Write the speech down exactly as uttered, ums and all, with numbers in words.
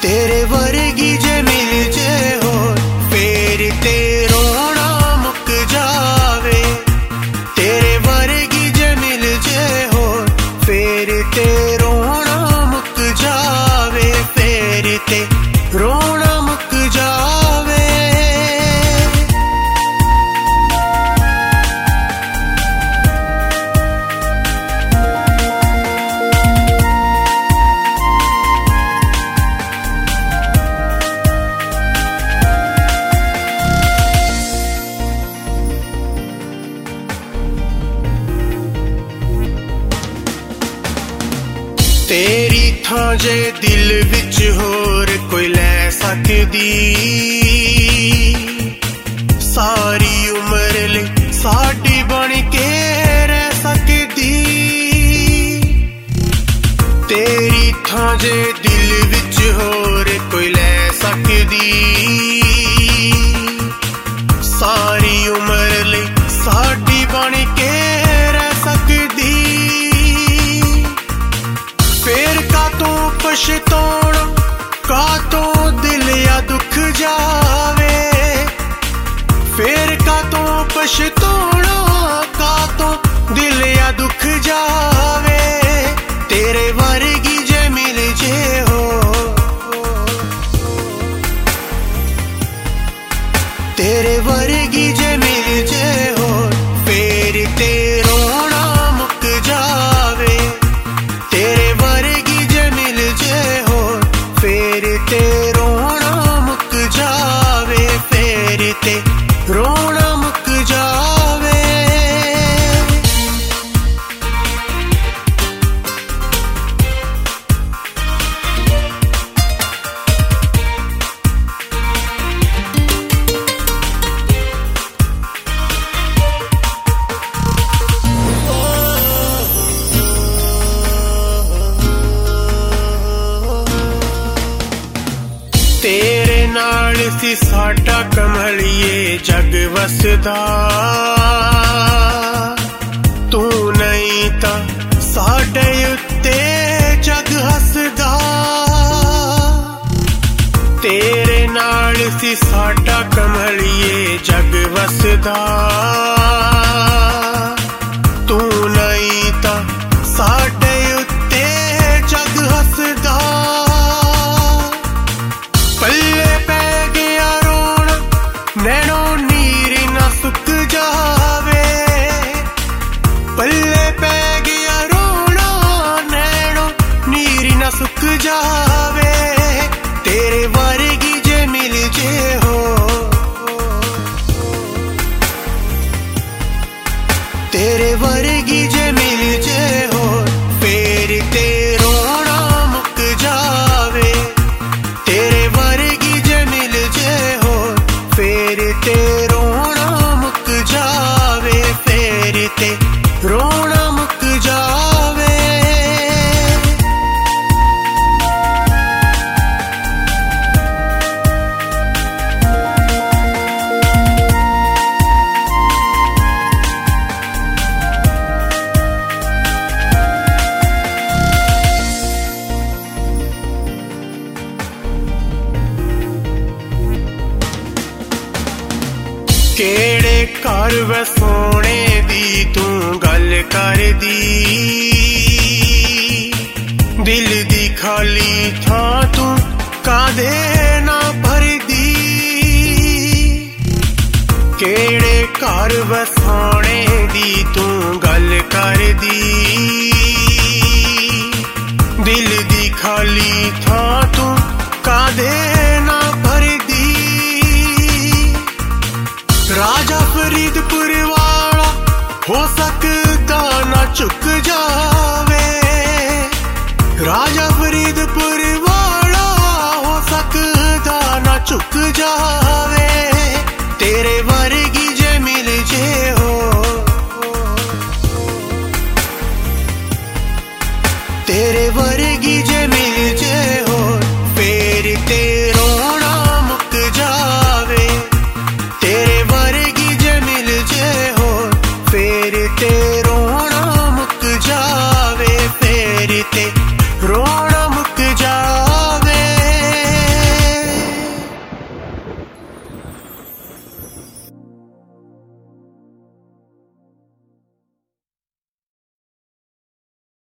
तेरे वर्गी जे मिल जे हो फेर ते रोना मुक जावे। तेरे वर्गी जे मिल जे हो फेर ते रोना मुक जावे। फेर ते रोना मुक जावे। तेरी थां जे दिल विच होर कोई लै सकदी। सारी उम्र लई साडी बन के रह सकदी। तेरी थां जे दिल विच होर कोई लै सकदी। सारी उम्र लई साडी बन के रह सकदी। फेर कातों पछताउणा कातों दिल या दुख जावे। फेर कातों पछताउणा कातों दिल या दुख जावे। तेरे वर्गी जे मिल जे हो तेरे वर्गी जे मिल जे हो फेर ते रोना मुक जावे। तेरे वर्गी जे मिल जे हो फेर ते रोना मुक जावे। फेर ते रोना मुक जावे। तेरे नाल सी साडा कमलिए जग वसदा। तू नहीं ता साडे उत्ते जग हसदा। तेरे नाल सी साडा कमलिए जग वसदा। तू नहीं ता साडे उत्ते जग हसदा। पल्ले पै गया रोना नैनो नीर ना सुक जावे। पल्ले पै गया रोना नैनो नीर ना सुक जावे। तेरे वर्गी जे मिल जे हो तेरे वर्गी जे मिल जे हो फेर ते रोना मुक जावे। तेरे वर्गी जे मिल जे हो फेर ते रोना मुक जावे। फेर ते रोना मुक जावे। केड़े घर वसोने दी तू गल करदी। दिल दी खाली थां तू कादे ना भरदी। केड़े घर वसोने दी तू गल करदी। दिल दी खाली थां तू कादे ना भरदी। राजा फरीदपुर वाला हो सकता ना चुक जावे। राजा फरीदपुर वाला हो सकता ना चुक जावे।